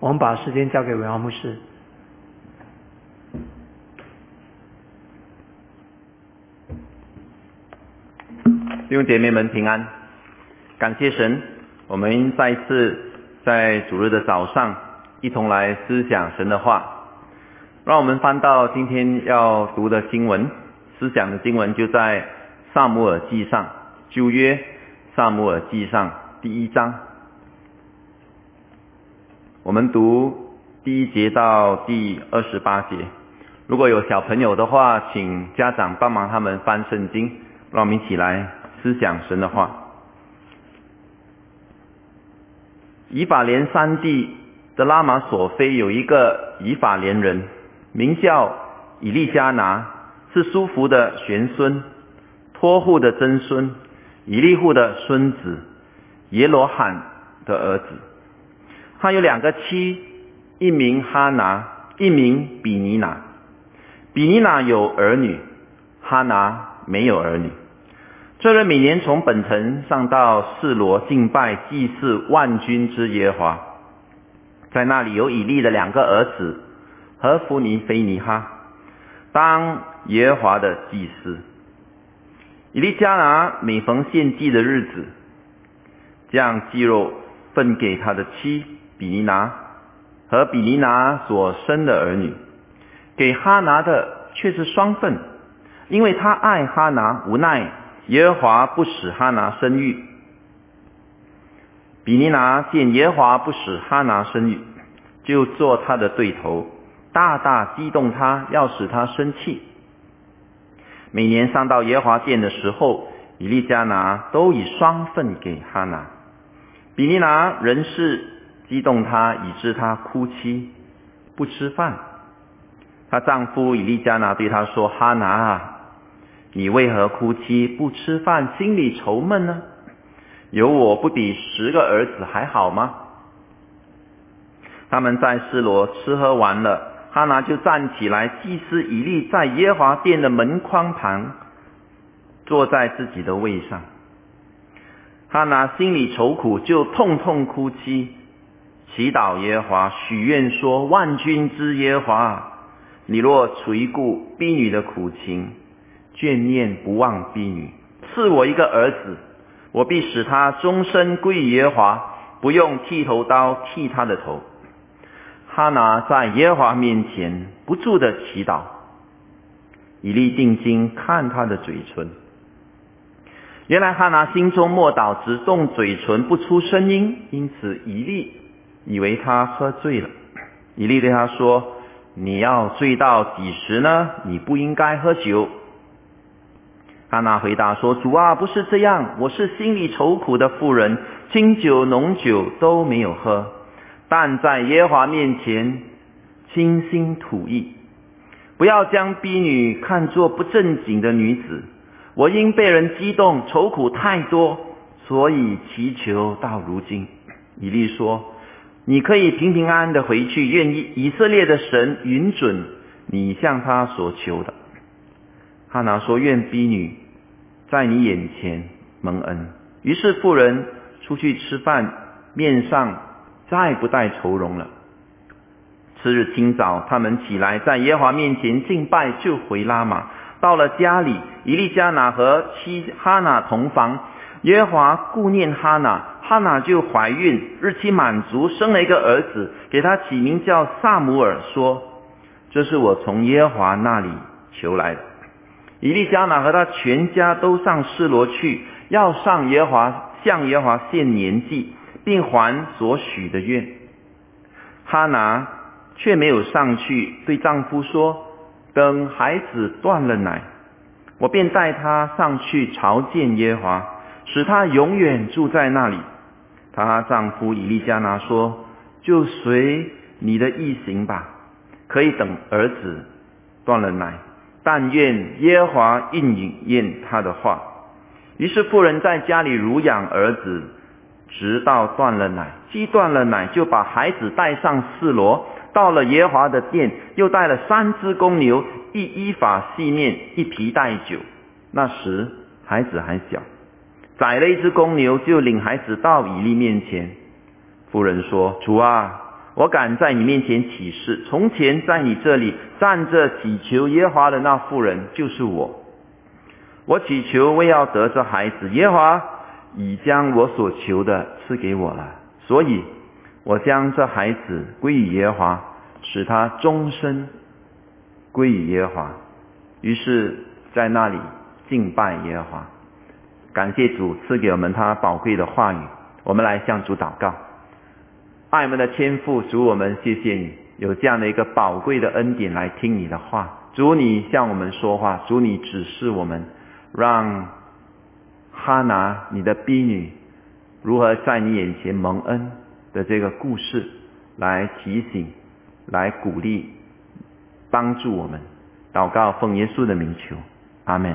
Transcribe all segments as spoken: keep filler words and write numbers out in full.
我们把时间交给伟豪牧师。 弟兄姐妹们平安，感谢神，我们再一次在主日的早上一同来思想神的话。让我们翻到今天要读的经文，思想的经文就在撒母耳记上，旧约撒母耳记上第一章，我们读第一节到第二十八节。如果有小朋友的话，请家长帮忙他们翻圣经，让我们一起来思想神的话。以法莲山地的拉玛索菲有一个以法莲人，名叫以利加拿，是苏弗的玄孙，托户的曾孙，以利户的孙子，耶罗罕的儿子。他有两个妻，一名哈拿，一名比尼拿。比尼拿有儿女，哈拿没有儿女。这人每年从本城上到示罗敬拜祭祀万军之耶和华，在那里有以利的两个儿子和弗尼菲尼哈，当耶和华的祭司。以利加拿每逢献祭的日子，将祭肉分给他的妻比尼拿和比尼拿所生的儿女，给哈拿的却是双份，因为他爱哈拿，无奈耶和华不使哈拿生育。比尼拿见耶和华不使哈拿生育，就做他的对头，大大激动他，要使他生气。每年上到耶和华殿的时候，以利加拿都以双份给哈拿。比尼拿仍是激动他，以致他哭泣不吃饭。她丈夫以利加拿对她说：哈拿啊，你为何哭泣不吃饭，心里愁闷呢？有我不比十个儿子还好吗？他们在示罗吃喝完了，哈拿就站起来，祭司以利在耶和华殿的门框旁坐在自己的位上。哈拿心里愁苦，就痛痛哭泣，祈祷耶和华，许愿说：万军之耶和华，你若垂顾婢女的苦情，眷念不忘婢女，赐我一个儿子，我必使他终身归于耶和华，不用剃头刀剃他的头。哈拿在耶和华面前不住的祈祷，以利定睛看他的嘴唇。原来哈拿心中默祷，只动嘴唇不出声音，因此以利以为他喝醉了。以利对他说：你要醉到几时呢？你不应该喝酒。哈拿回答说：主啊，不是这样，我是心里愁苦的妇人，清酒浓酒都没有喝，但在耶和华面前倾心吐意。不要将婢女看作不正经的女子，我因被人激动，愁苦太多，所以祈求到如今。以利说：你可以平平安安的回去，愿意以色列的神允准你向他所求的。哈拿说：愿婢女在你眼前蒙恩。于是妇人出去吃饭，面上再不带愁容了。次日清早，他们起来，在耶和华面前敬拜，就回拉玛。到了家里，以利加拿和妻哈拿同房。耶和华顾念哈拿，哈拿就怀孕，日期满足，生了一个儿子，给他起名叫撒母耳，说：这是我从耶和华那里求来的。以利加拿和他全家都上示罗去，要上耶和华向耶和华献年祭，并还所许的愿。哈拿却没有上去，对丈夫说：等孩子断了奶，我便带他上去朝见耶和华，使他永远住在那里。她丈夫以利加拿说：就随你的意行吧，可以等儿子断了奶，但愿耶和华应验他的话。于是妇人在家里乳养儿子，直到断了奶。既断了奶，就把孩子带上示罗，到了耶和华的殿，又带了三只公牛，一依法细面，一皮带酒。那时孩子还小，宰了一只公牛，就领孩子到以利面前。妇人说：主啊， 我敢在你面前起誓，从前在你这里站着祈求耶和华的那妇人就是我。我祈求为要得这孩子，耶和华已将我所求的赐给我了，所以我将这孩子归于耶和华，使他终身归于耶和华。于是在那里敬拜耶和华。感谢主赐给我们他宝贵的话语，我们来向主祷告。爱我们的天父，主，我们谢谢你有这样的一个宝贵的恩典来听你的话。主，你向我们说话，主，你指示我们，让哈拿你的婢女如何在你眼前蒙恩的这个故事来提醒，来鼓励，帮助我们。祷告奉耶稣的名求，阿们。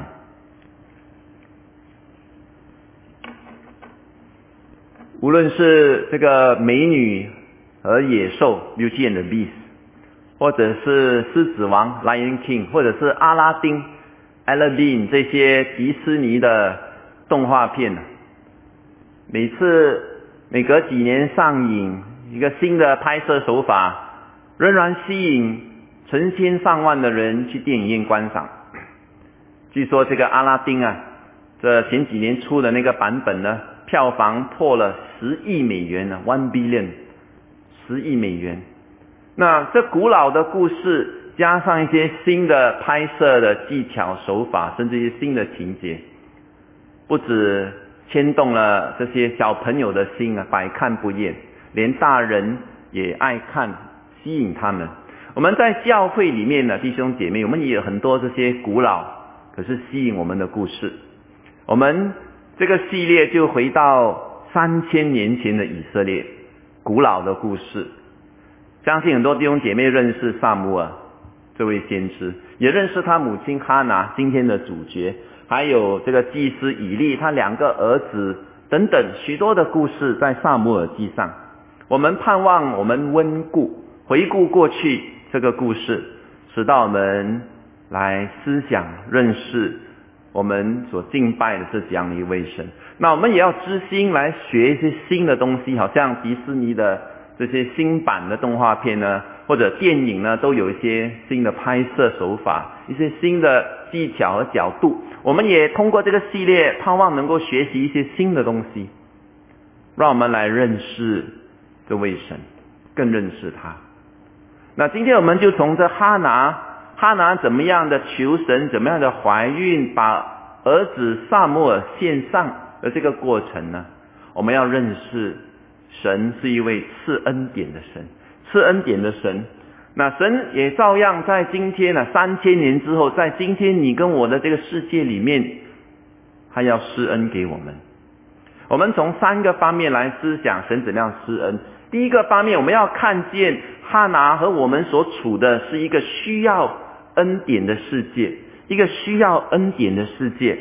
无论是这个美女和野兽 Beauty and the Beast， 或者是狮子王 Lion King， 或者是阿拉丁 Aladdin 这些迪士尼的动画片，每次每隔几年上映一个新的拍摄手法，仍然吸引成千上万的人去电影院观赏。据说这个阿拉丁啊，这前几年出的那个版本呢，票房破了十亿美元呢 ，one billion， 十亿美元。那这古老的故事加上一些新的拍摄的技巧手法，甚至一些新的情节，不止牵动了这些小朋友的心啊，百看不厌，连大人也爱看，吸引他们。我们在教会里面呢，弟兄姐妹，我们也有很多这些古老可是吸引我们的故事。我们这个系列就回到三千年前的以色列，古老的故事。相信很多弟兄姐妹认识撒母耳这位先知，也认识他母亲哈拿今天的主角，还有这个祭司以利他两个儿子等等许多的故事在撒母耳记上。我们盼望我们温故回顾过去这个故事，使到我们来思想认识我们所敬拜的这样的一位神。那我们也要知心来学一些新的东西，好像迪士尼的这些新版的动画片呢，或者电影呢，都有一些新的拍摄手法，一些新的技巧和角度。我们也通过这个系列盼望能够学习一些新的东西，让我们来认识这位神，更认识他。那今天我们就从这哈拿哈拿怎么样的求神，怎么样的怀孕，把儿子撒母耳献上的这个过程呢，我们要认识神是一位赐恩典的神，赐恩典的神。那神也照样在今天呢，三千年之后，在今天你跟我的这个世界里面，他要施恩给我们。我们从三个方面来思想神怎么样施恩。第一个方面，我们要看见哈拿和我们所处的是一个需要恩典的世界，一个需要恩典的世界。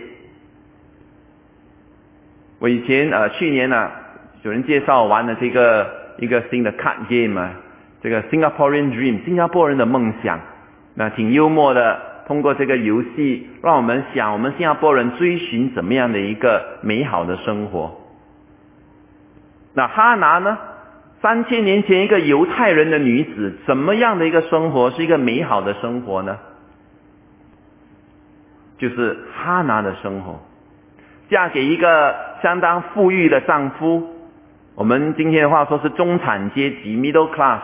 我以前呃去年呢、啊，有人介绍玩了这个一个新的 card game 啊，这个 Singaporean Dream 新加坡人的梦想，那挺幽默的。通过这个游戏，让我们想我们新加坡人追寻怎么样的一个美好的生活。那哈拿呢？三千年前一个犹太人的女子，怎么样的一个生活是一个美好的生活呢？就是哈拿的生活，嫁给一个相当富裕的丈夫，我们今天的话说是中产阶级 middle class，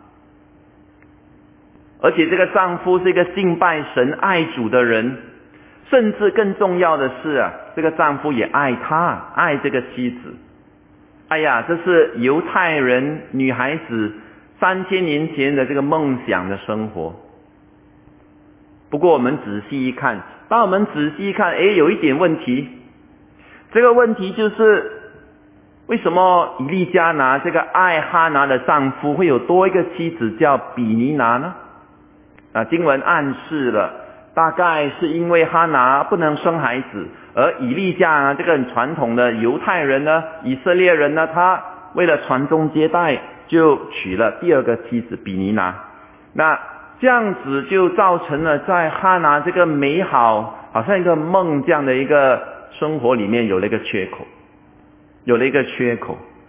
而且这个丈夫是一个敬拜神爱主的人，甚至更重要的是啊，这个丈夫也爱她，爱这个妻子。哎呀，这是犹太人女孩子三千年前的这个梦想的生活。不过我们仔细一看，当我们仔细一看，诶，有一点问题。这个问题就是，为什么以利加拿这个爱哈拿的丈夫会有多一个妻子叫比尼拿呢？啊，经文暗示了，大概是因为哈拿不能生孩子，而以利加拿这个很传统的犹太人呢，以色列人呢，他为了传宗接代，就娶了第二个妻子比尼拿。那这样子就造成了在哈拿这个美好，好像一个梦这样的一个生活里面有了一个缺口，有了一个缺口。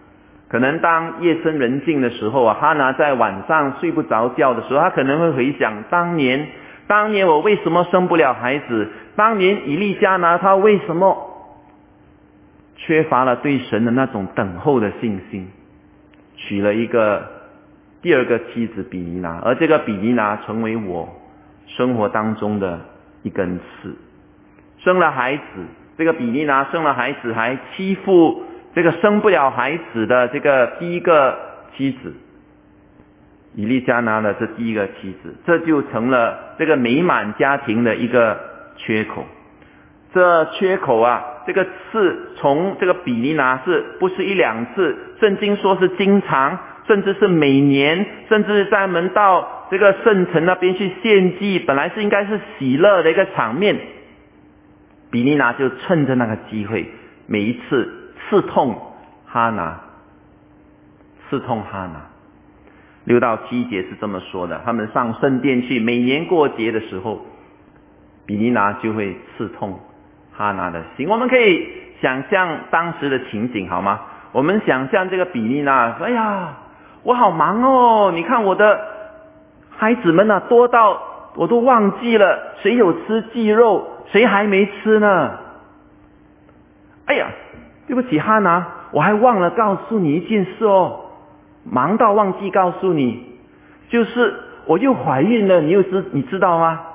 可能当夜深人静的时候啊，哈拿在晚上睡不着觉的时候，他可能会回想当年当年我为什么生不了孩子，当年以利加拿他为什么缺乏了对神的那种等候的信心，娶了一个第二个妻子比尼拿，而这个比尼拿成为我生活当中的一根刺，生了孩子，这个比尼拿生了孩子还欺负这个生不了孩子的这个第一个妻子以利加拿的这第一个妻子，这就成了这个美满家庭的一个缺口。这缺口啊，这个刺从这个比尼拿是不是一两次，圣经说是经常，甚至是每年，甚至在门到这个圣城那边去献祭，本来是应该是喜乐的一个场面，比尼拿就趁着那个机会，每一次刺痛哈拿，刺痛哈拿。六到七节是这么说的，他们上圣殿去，每年过节的时候，比尼拿就会刺痛哈拿的心。我们可以想象当时的情景好吗？我们想象这个比尼拿，哎呀，我好忙哦，你看我的孩子们啊，多到我都忘记了谁有吃鸡肉，谁还没吃呢。哎呀，对不起哈拿，我还忘了告诉你一件事哦，忙到忘记告诉你，就是我又怀孕了，你又知你知道吗？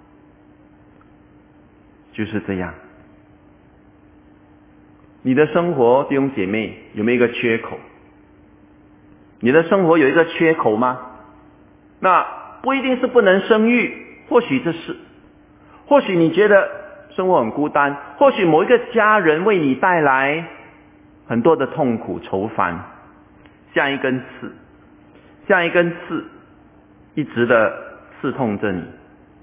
就是这样。你的生活弟兄姐妹有没有一个缺口？你的生活有一个缺口吗？那不一定是不能生育，或许这是，或许你觉得生活很孤单，或许某一个家人为你带来很多的痛苦愁烦，像一根刺，像一根刺一直的刺痛着你。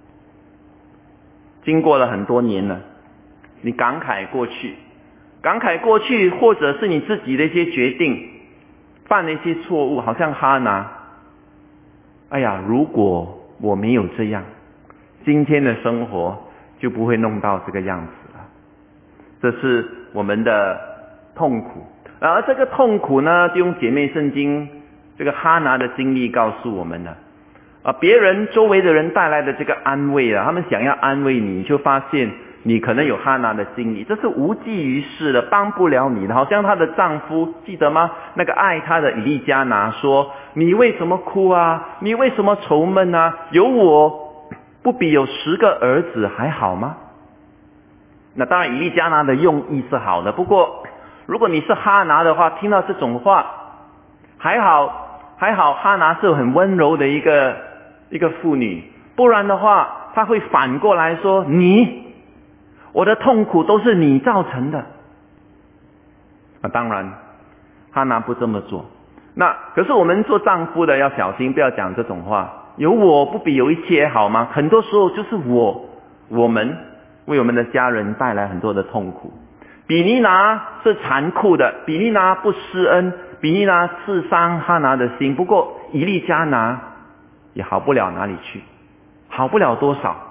经过了很多年了，你感慨过去，感慨过去，或者是你自己的一些决定，犯了一些错误，好像哈拿，哎呀，如果我没有这样，今天的生活就不会弄到这个样子了。这是我们的痛苦。而这个痛苦呢，弟兄姐妹，圣经这个哈拿的经历告诉我们了啊，别人周围的人带来的这个安慰啊，他们想要安慰你，你就发现你可能有哈拿的经历，这是无济于事的，帮不了你的。好像她的丈夫记得吗？那个爱她的以利加拿说，你为什么哭啊？你为什么愁闷啊？有我不比有十个儿子还好吗？那当然以利加拿的用意是好的，不过如果你是哈拿的话，听到这种话，还好还好哈拿是很温柔的一个一个妇女，不然的话她会反过来说，你我的痛苦都是你造成的。那当然哈拿不这么做。那可是我们做丈夫的要小心，不要讲这种话，有我不比有一切好吗？很多时候就是我我们为我们的家人带来很多的痛苦。比尼拿是残酷的，比尼拿不施恩，比尼拿刺伤哈拿的心，不过以利加拿也好不了哪里去，好不了多少，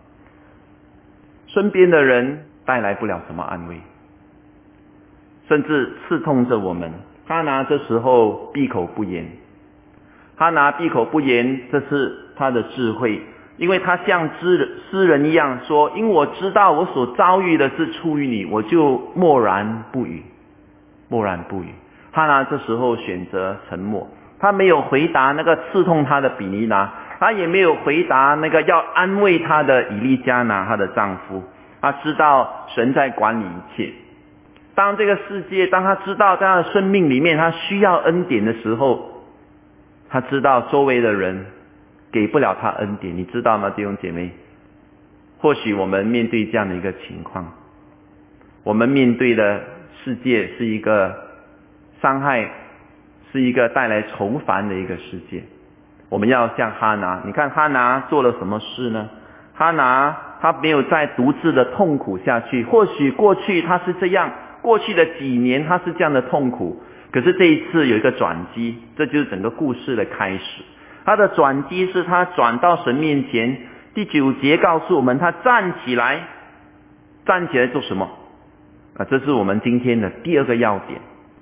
身边的人带来不了什么安慰，甚至刺痛着我们。哈拿这时候闭口不言，哈拿闭口不言，这是他的智慧，因为他像诗人一样说，因我知道我所遭遇的是出于你，我就默然不语，默然不语。哈拿这时候选择沉默，他没有回答那个刺痛他的比尼拿，他也没有回答那个要安慰他的以利加拿他的丈夫。他知道神在管理一切，当这个世界，当他知道在他的生命里面他需要恩典的时候，他知道周围的人给不了他恩典。你知道吗，弟兄姐妹？或许我们面对这样的一个情况，我们面对的世界是一个伤害，是一个带来愁烦的一个世界。我们要像哈拿，你看哈拿做了什么事呢？哈拿他没有再独自的痛苦下去，或许过去他是这样，过去的几年他是这样的痛苦，可是这一次有一个转机，这就是整个故事的开始。他的转机是他转到神面前。第九节告诉我们，他站起来，站起来做什么啊？这是我们今天的第二个要点。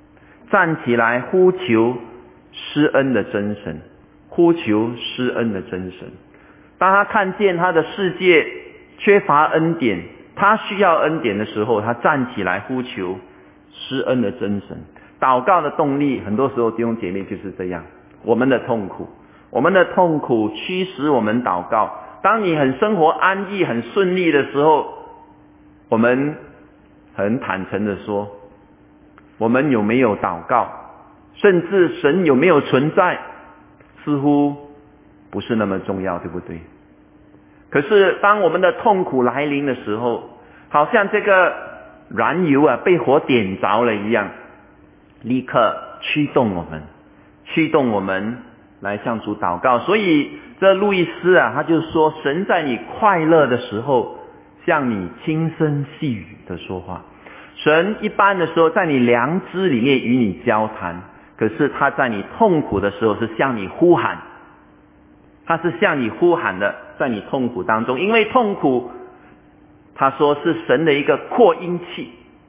站起来呼求施恩的真神，呼求施恩的真神。当他看见他的世界缺乏恩典，他需要恩典的时候，他站起来呼求施恩的真神。祷告的动力，很多时候弟兄姐妹就是这样，我们的痛苦，我们的痛苦驱使我们祷告。当你很生活安逸很顺利的时候，我们很坦诚的说，我们有没有祷告，甚至神有没有存在，似乎不是那么重要，对不对？可是当我们的痛苦来临的时候，好像这个燃油啊被火点着了一样，立刻驱动我们，驱动我们来向主祷告。所以这路易斯啊，他就说，神在你快乐的时候向你轻声细语的说话。神一般的时候在你良知里面与你交谈，可是他在你痛苦的时候是向你呼喊，他是向你呼喊的，在你痛苦当中。因为痛苦，他说是神的一个扩音器，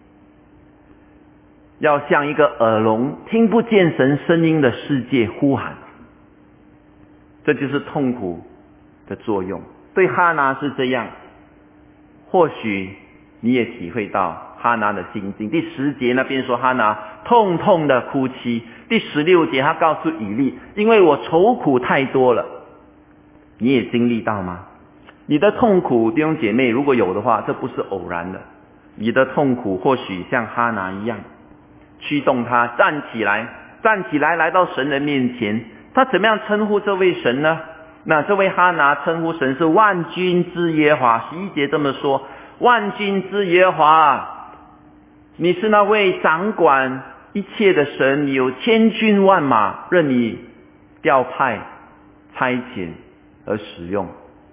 要像一个耳聋听不见神声音的世界呼喊，这就是痛苦的作用。对哈拿是这样，或许你也体会到哈拿的心境。第十节那边说哈拿痛痛的哭泣，第十六节他告诉以利，因为我愁苦太多了。你也经历到吗？你的痛苦，弟兄姐妹，如果有的话，这不是偶然的。你的痛苦或许像哈拿一样，驱动他站起来，站起来来到神的面前。他怎么样称呼这位神呢？那这位哈拿称呼神是万军之耶和华。十一节这么说，万军之耶和华，你是那位掌管一切的神，你有千军万马，任你调派差遣而使用。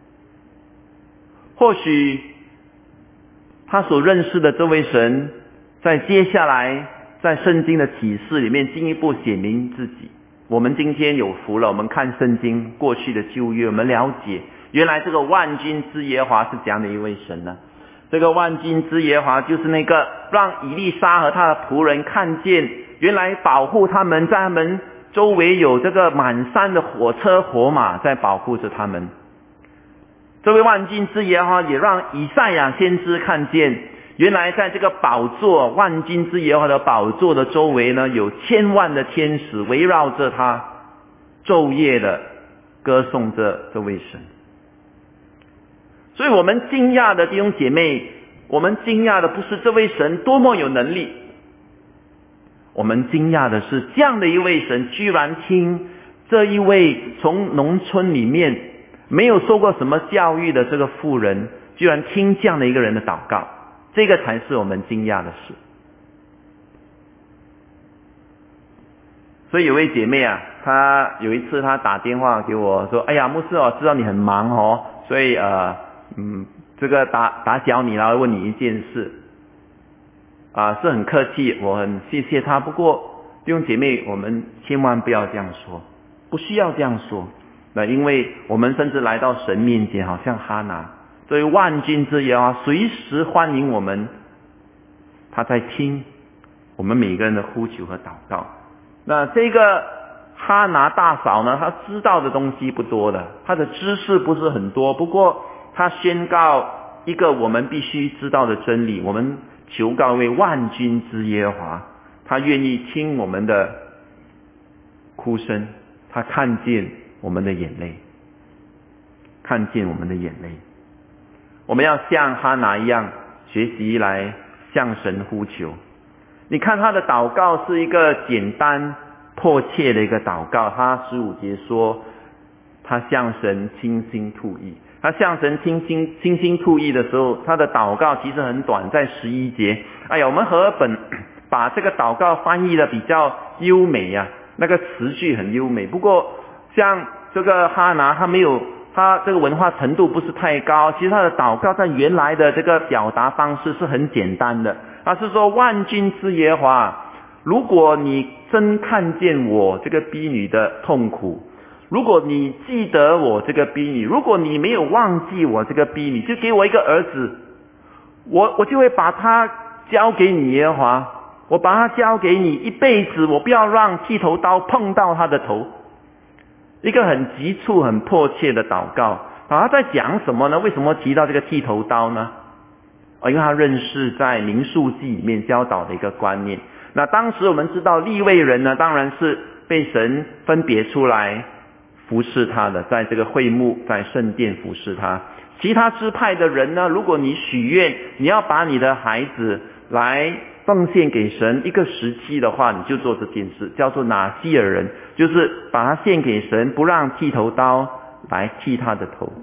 或许他所认识的这位神，在接下来在圣经的启示里面进一步显明自己。我们今天有福了，我们看圣经过去的旧约，我们了解原来这个万军之耶和华是怎样的一位神呢？这个万军之耶和华就是那个让以利沙和他的仆人看见，原来保护他们，在他们周围有这个满山的火车火马在保护着他们。这位万军之耶和华也让以赛亚先知看见，原来在这个宝座，万军之耶和华的宝座的周围呢，有千万的天使围绕着他，昼夜的歌颂着这位神。所以我们惊讶的弟兄姐妹，我们惊讶的不是这位神多么有能力，我们惊讶的是这样的一位神居然听这一位从农村里面没有受过什么教育的这个妇人，居然听这样的一个人的祷告，这个才是我们惊讶的事。所以有位姐妹啊，她有一次她打电话给我说，哎呀牧师哦，知道你很忙哦，所以呃嗯这个打打搅你，然后问你一件事啊，是很客气，我很谢谢她。不过弟兄姐妹，我们千万不要这样说，不需要这样说。那因为我们甚至来到神面前，好像哈拿，这位万军之耶和华随时欢迎我们，他在听我们每个人的呼求和祷告。那这个哈拿大嫂呢，她知道的东西不多的，她的知识不是很多，不过她宣告一个我们必须知道的真理，我们求告一位万军之耶和华，他愿意听我们的哭声，他看见我们的眼泪，看见我们的眼泪。我们要像哈拿一样学习来向神呼求。你看他的祷告是一个简单迫切的一个祷告。他十五节说他向神倾心吐意，他向神倾心倾心吐意的时候，他的祷告其实很短，在十一节。哎呀，我们和本把这个祷告翻译的比较优美啊，那个词句很优美。不过像这个哈拿，他没有，他这个文化程度不是太高，其实他的祷告在原来的这个表达方式是很简单的。他是说，万军之耶和华，如果你真看见我这个婢女的痛苦，如果你记得我这个婢女，如果你没有忘记我这个婢女，就给我一个儿子，我我就会把他交给你耶和华， 我把他交给你一辈子，我不要让剃头刀碰到他的头。一个很急促很迫切的祷告。他在讲什么呢？为什么提到这个剃头刀呢？哦，因为他认识在民数记里面教导的一个观念。那当时我们知道利未人呢，当然是被神分别出来服侍他的，在这个会幕在圣殿服侍他。其他支派的人呢，如果你许愿你要把你的孩子来奉献给神一个时期的话，你就做这件事，叫做拿西尔人，就是把他献给神，不让剃头刀来剃他的头，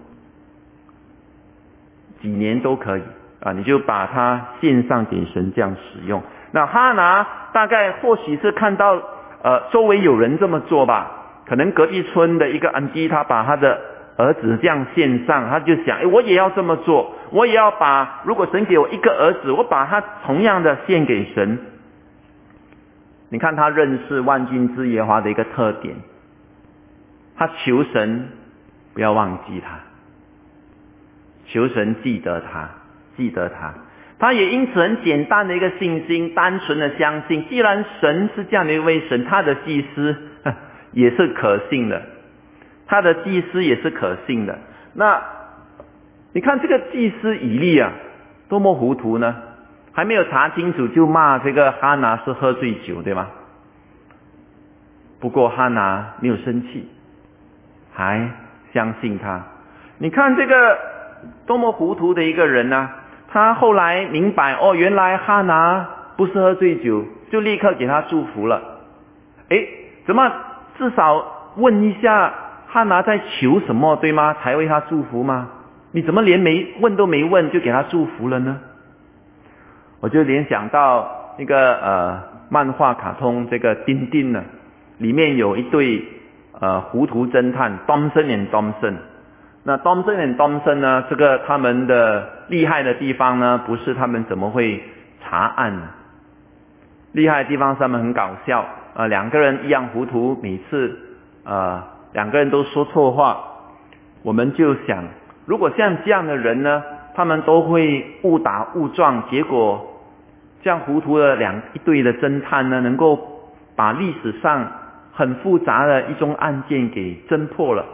几年都可以啊，你就把它献上给神这样使用。那哈拿大概或许是看到呃周围有人这么做吧，可能隔壁村的一个安基他把他的儿子这样献上，他就想，诶，我也要这么做，我也要把，如果神给我一个儿子，我把他同样的献给神。你看他认识万军之耶和华的一个特点，他求神不要忘记他，求神记得他，记得他。他也因此很简单的一个信心，单纯的相信，既然神是这样的一位神，他的祭司也是可信的，他的祭司也是可信的。那你看这个祭司以利啊，多么糊涂呢？还没有查清楚就骂这个哈拿是喝醉酒，对吗？不过哈拿没有生气，还相信他。你看这个多么糊涂的一个人啊，他后来明白，哦，原来哈拿不是喝醉酒，就立刻给他祝福了。诶，怎么至少问一下哈拿在求什么，对吗？才为他祝福吗？你怎么连没问都没问就给他祝福了呢？我就联想到那个呃漫画卡通这个丁丁呢，里面有一对呃糊涂侦探 Thompson and Thompson。那 Thompson and Thompson 呢，这个他们的厉害的地方呢，不是他们怎么会查案呢？厉害的地方是他们很搞笑，呃两个人一样糊涂，每次呃两个人都说错话。我们就想，如果像这样的人呢，他们都会误打误撞，结果这样糊涂的两一对的侦探呢，能够把历史上很复杂的一宗案件给侦破了。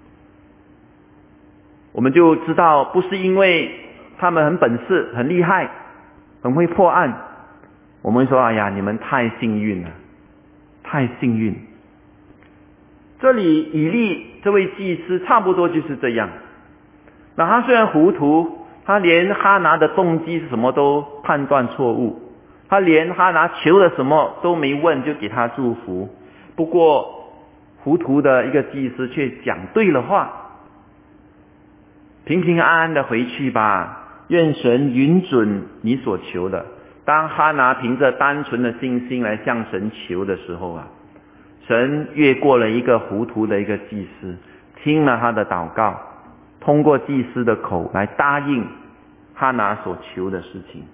我们就知道，不是因为他们很本事、很厉害、很会破案，我们会说，哎呀，你们太幸运了，太幸运。这里以利这位祭司差不多就是这样。那他虽然糊涂，他连哈拿的动机是什么都判断错误，他连哈拿求了什么都没问就给他祝福。不过糊涂的一个祭司却讲对了话，平平安安的回去吧，愿神允准你所求的。当哈拿凭着单纯的信心来向神求的时候啊，神越过了一个糊涂的一个祭司，听了他的祷告，通过祭司的口来答应哈拿所求的事情。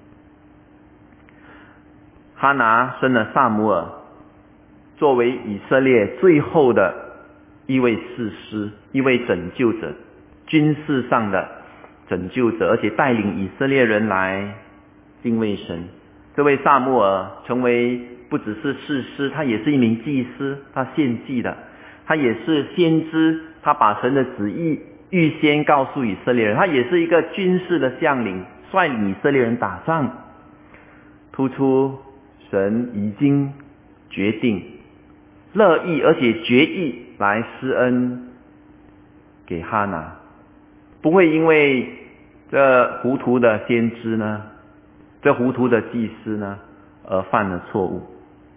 哈拿生了撒母耳，作为以色列最后的一位士师，一位拯救者，军事上的拯救者，而且带领以色列人来敬畏神。这位撒母耳成为不只是士师，他也是一名祭司，他献祭的，他也是先知，他把神的旨意预先告诉以色列人，他也是一个军事的将领，率领以色列人打仗，突出神已经决定、乐意而且决意来施恩给哈拿，不会因为这糊涂的先知呢，这糊涂的祭司呢而犯了错误。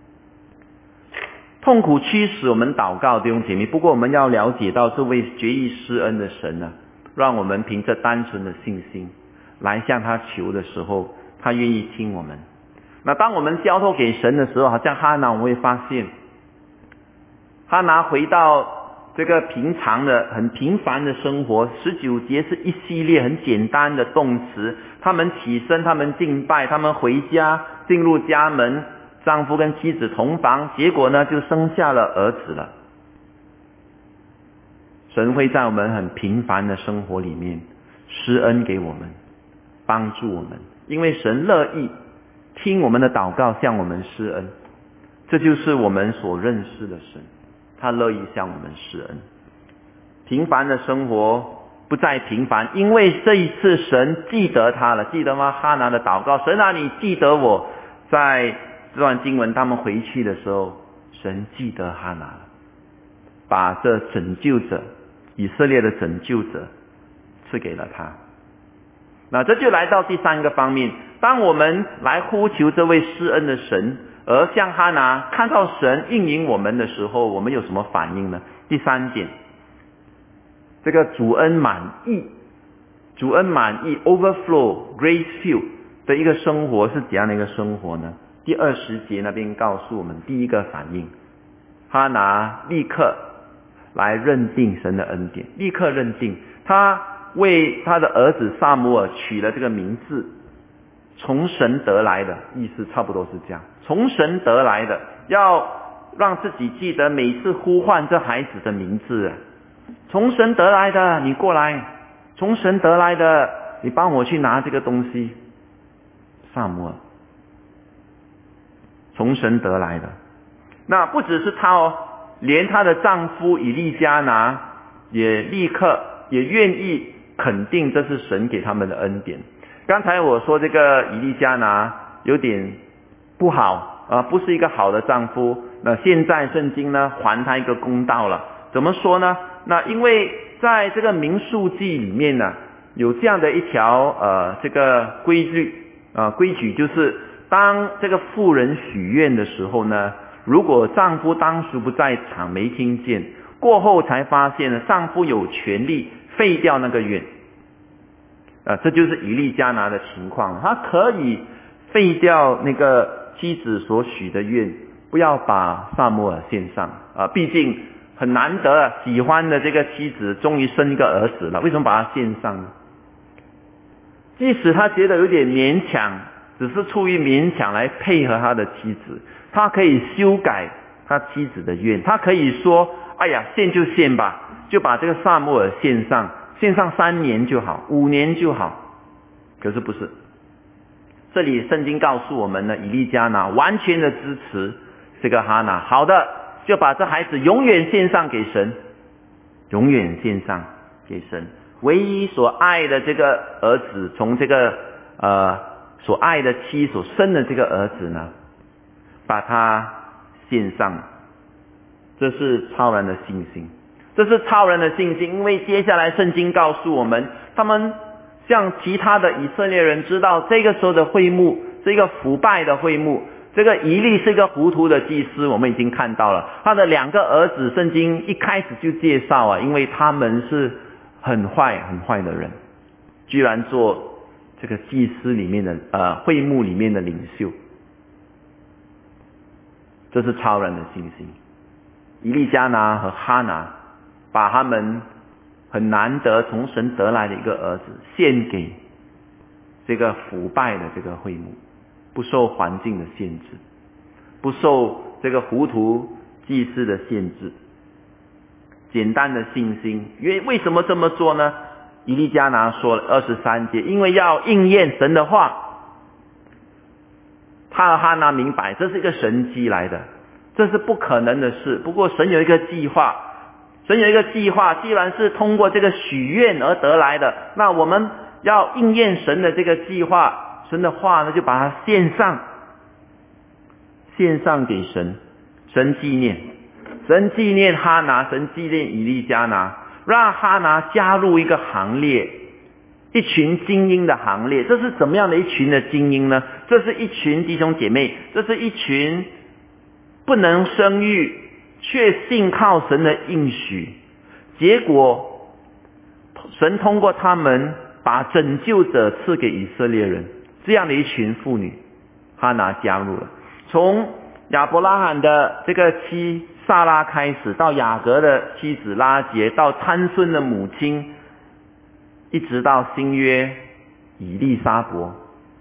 痛苦驱使我们祷告，弟兄姐妹，不过我们要了解到这位决意施恩的神呢，让我们凭着单纯的信心来向他求的时候，他愿意听我们。那当我们交托给神的时候，好像哈拿，我们会发现哈拿回到这个平常的很平凡的生活。十九节是一系列很简单的动词，他们起身，他们敬拜，他们回家，进入家门，丈夫跟妻子同房，结果呢就生下了儿子了。神会在我们很平凡的生活里面施恩给我们，帮助我们，因为神乐意听我们的祷告，向我们施恩。这就是我们所认识的神，他乐意向我们施恩。平凡的生活不再平凡，因为这一次神记得他了，记得吗？哈拿的祷告，神啊，你记得我。在这段经文他们回去的时候，神记得哈拿了，把这拯救者，以色列的拯救者赐给了他。那这就来到第三个方面，当我们来呼求这位施恩的神，而像哈拿看到神应允我们的时候，我们有什么反应呢？第三点，这个主恩满溢，主恩满溢 overflow grace fill 的一个生活是怎样的一个生活呢？第二十节那边告诉我们第一个反应，哈拿立刻来认定神的恩典，立刻认定，他为他的儿子撒母耳取了这个名字，从神得来的，意思差不多是这样，从神得来的，要让自己记得每次呼唤这孩子的名字，从神得来的，你过来，从神得来的，你帮我去拿这个东西。撒母耳，从神得来的。那不只是他哦，连她的丈夫以利加拿也立刻也愿意肯定这是神给他们的恩典。刚才我说这个以利加拿有点不好啊，不是一个好的丈夫。那现在圣经呢还他一个公道了，怎么说呢？那因为在这个民数记里面呢，有这样的一条呃这个规矩啊、呃、规矩，就是当这个妇人许愿的时候呢，如果丈夫当时不在场没听见，过后才发现呢，丈夫有权利废掉那个愿。啊，这就是以利加拿的情况，他可以废掉那个妻子所许的愿，不要把撒母耳献上啊，毕竟很难得喜欢的这个妻子终于生一个儿子了，为什么把他献上呢？即使他觉得有点勉强，只是出于勉强来配合他的妻子，他可以修改他妻子的愿，他可以说，哎呀，献就献吧，就把这个撒母耳献上，献上三年就好，五年就好。可是不是，这里圣经告诉我们呢，以利加拿完全的支持这个哈拿，好的，就把这孩子永远献上给神，永远献上给神，唯一所爱的这个儿子，从这个呃所爱的妻所生的这个儿子呢，把他献上。这是超然的信心，这是超然的信心，因为接下来圣经告诉我们，他们像其他的以色列人知道，这个时候的会幕是一个腐败的会幕，这个以利是一个糊涂的祭司，我们已经看到了他的两个儿子，圣经一开始就介绍啊，因为他们是很坏很坏的人，居然做这个祭司里面的呃会幕里面的领袖，这是超然的信心。以利加拿和哈拿把他们很难得从神得来的一个儿子献给这个腐败的这个会幕，不受环境的限制，不受这个糊涂祭司的限制，简单的信心。为为什么这么做呢？以利加拿说了二十三节，因为要应验神的话。他和哈拿明白这是一个神迹来的，这是不可能的事，不过神有一个计划，神有一个计划，既然是通过这个许愿而得来的，那我们要应验神的这个计划，神的话呢，就把它献上，献上给神，神纪念，神纪念哈拿，神纪念以利加拿，让哈拿加入一个行列，一群精英的行列。这是怎么样的一群的精英呢？这是一群弟兄姐妹，这是一群不能生育却信靠神的应许，结果神通过他们把拯救者赐给以色列人，这样的一群妇女，哈拿加入了。从亚伯拉罕的这个妻撒拉开始，到雅各的妻子拉结，到参孙的母亲，一直到新约以利沙伯，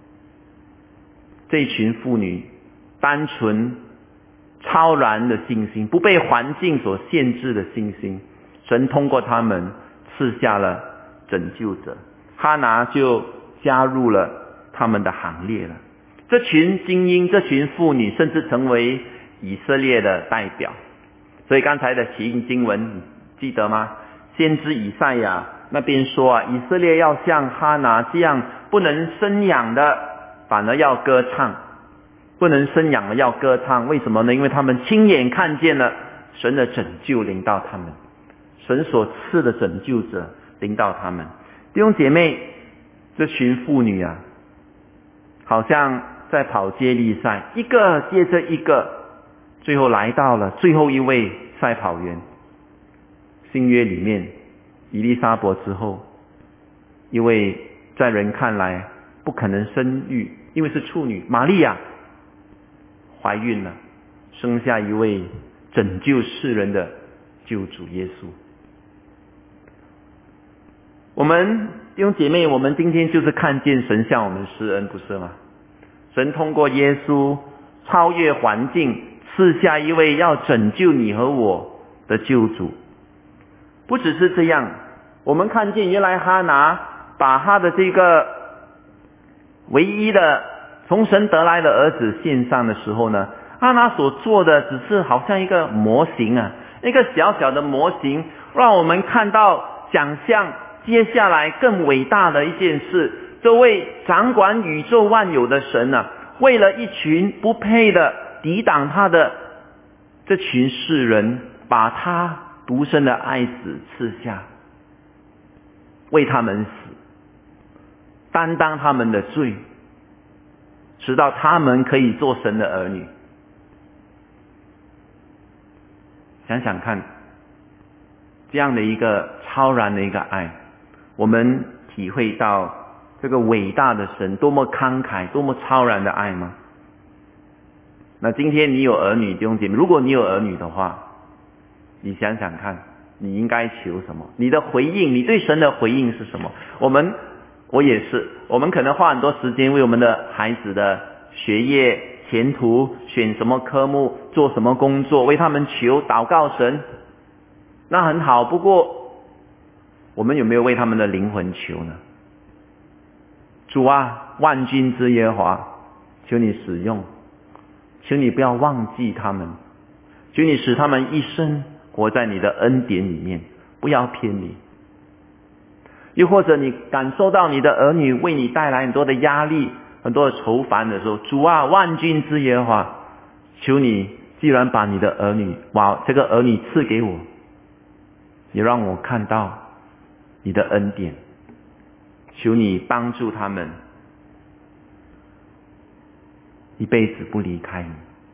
这群妇女单纯超然的信心，不被环境所限制的信心，神通过他们赐下了拯救者，哈拿就加入了他们的行列了。 这群精英，这群妇女，甚至成为以色列的代表。所以刚才的起因经文记得吗？先知以赛亚那边说啊，以色列要像哈拿这样不能生养的，反而要歌唱；不能生养的要歌唱，为什么呢？因为他们亲眼看见了神的拯救临到他们，神所赐的拯救者临到他们。弟兄姐妹，这群妇女啊，好像在跑接力赛，一个接着一个，最后来到了最后一位赛跑员。新约里面，以利沙伯之后，一位在人看来不可能生育，因为是处女，玛利亚怀孕了，生下一位拯救世人的救主耶稣。我们弟兄姐妹，我们今天就是看见神向我们施恩，不是吗？神通过耶稣超越环境，赐下一位要拯救你和我的救主。不只是这样，我们看见原来哈拿把他的这个唯一的从神得来的儿子献上的时候呢，哈拿所做的只是好像一个模型啊，一个小小的模型，让我们看到想象接下来更伟大的一件事。这位掌管宇宙万有的神啊，为了一群不配的抵挡他的这群世人，把他独生的爱子赐下，为他们死，担当他们的罪，直到他们可以做神的儿女。想想看，这样的一个超然的一个爱，我们体会到这个伟大的神多么慷慨，多么超然的爱吗？那今天你有儿女，弟兄姐妹，如果你有儿女的话，你想想看，你应该求什么？你的回应，你对神的回应是什么？我们，我也是，我们可能花很多时间为我们的孩子的学业、前途，选什么科目，做什么工作，为他们求祷告神，那很好。不过，我们有没有为他们的灵魂求呢？主啊，万军之耶和华，求你使用，求你不要忘记他们，求你使他们一生活在你的恩典里面，不要偏离。又或者你感受到你的儿女为你带来很多的压力，很多的愁烦的时候，主啊，万军之耶和华，求你既然把你的儿女，哇，这个儿女赐给我，也让我看到你的恩典，求你帮助他们一辈子不离开你，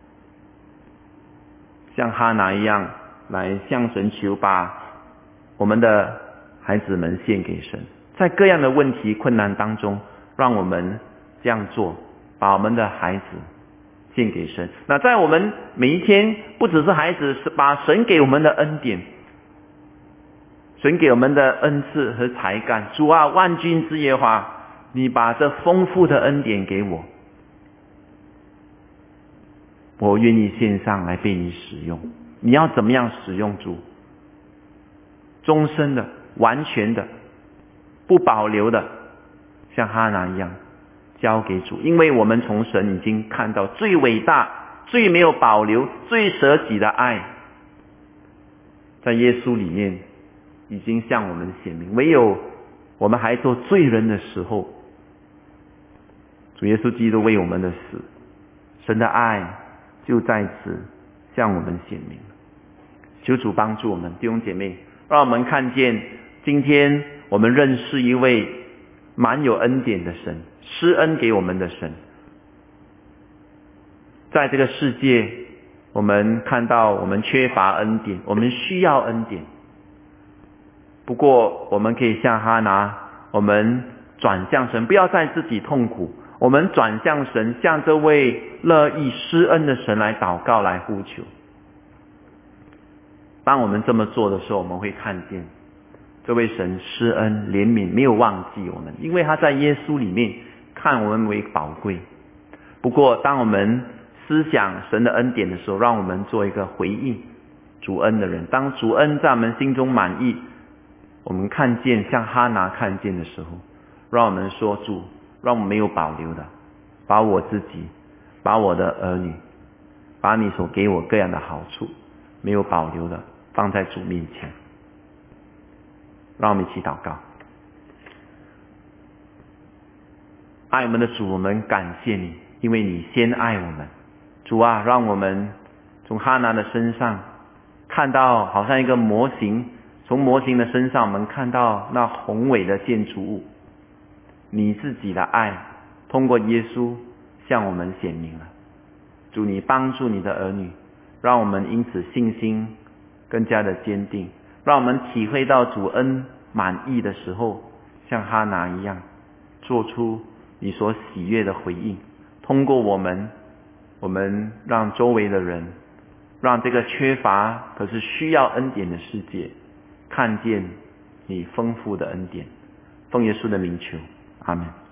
像哈拿一样来向神求，把我们的孩子们献给神。在各样的问题困难当中，让我们这样做，把我们的孩子献给神。那在我们每一天，不只是孩子，是把神给我们的恩典，神给我们的恩赐和才干，主啊，万军之耶和华，你把这丰富的恩典给我，我愿意献上来被你使用。你要怎么样使用主？终身的、完全的、不保留的，像哈拿一样交给主。因为我们从神已经看到最伟大、最没有保留、最舍己的爱，在耶稣里面已经向我们显明。唯有我们还做罪人的时候，主耶稣基督为我们的死，神的爱就在此向我们显明。求主帮助我们弟兄姐妹，让我们看见今天我们认识一位满有恩典的神，施恩给我们的神。在这个世界，我们看到我们缺乏恩典，我们需要恩典。不过我们可以像哈拿，我们转向神，不要再自己痛苦，我们转向神，向这位乐意施恩的神来祷告，来呼求。当我们这么做的时候，我们会看见这位神施恩怜悯，没有忘记我们，因为他在耶稣里面看我们为宝贵。不过当我们思想神的恩典的时候，让我们做一个回应主恩的人。当主恩在我们心中满意，我们看见像哈拿看见的时候，让我们说，主，让我们没有保留的把我自己，把我的儿女，把你所给我各样的好处，没有保留的放在主面前。让我们一起祷告。爱我们的主，我们感谢你，因为你先爱我们。主啊，让我们从哈拿的身上看到好像一个模型，从模型的身上我们看到那宏伟的建筑物，你自己的爱通过耶稣向我们显明了。主，你帮助你的儿女，让我们因此信心更加的坚定，让我们体会到主恩满意的时候，像哈拿一样做出你所喜悦的回应。通过我们我们让周围的人，让这个缺乏可是需要恩典的世界看见你丰富的恩典。奉耶稣的名求，阿们。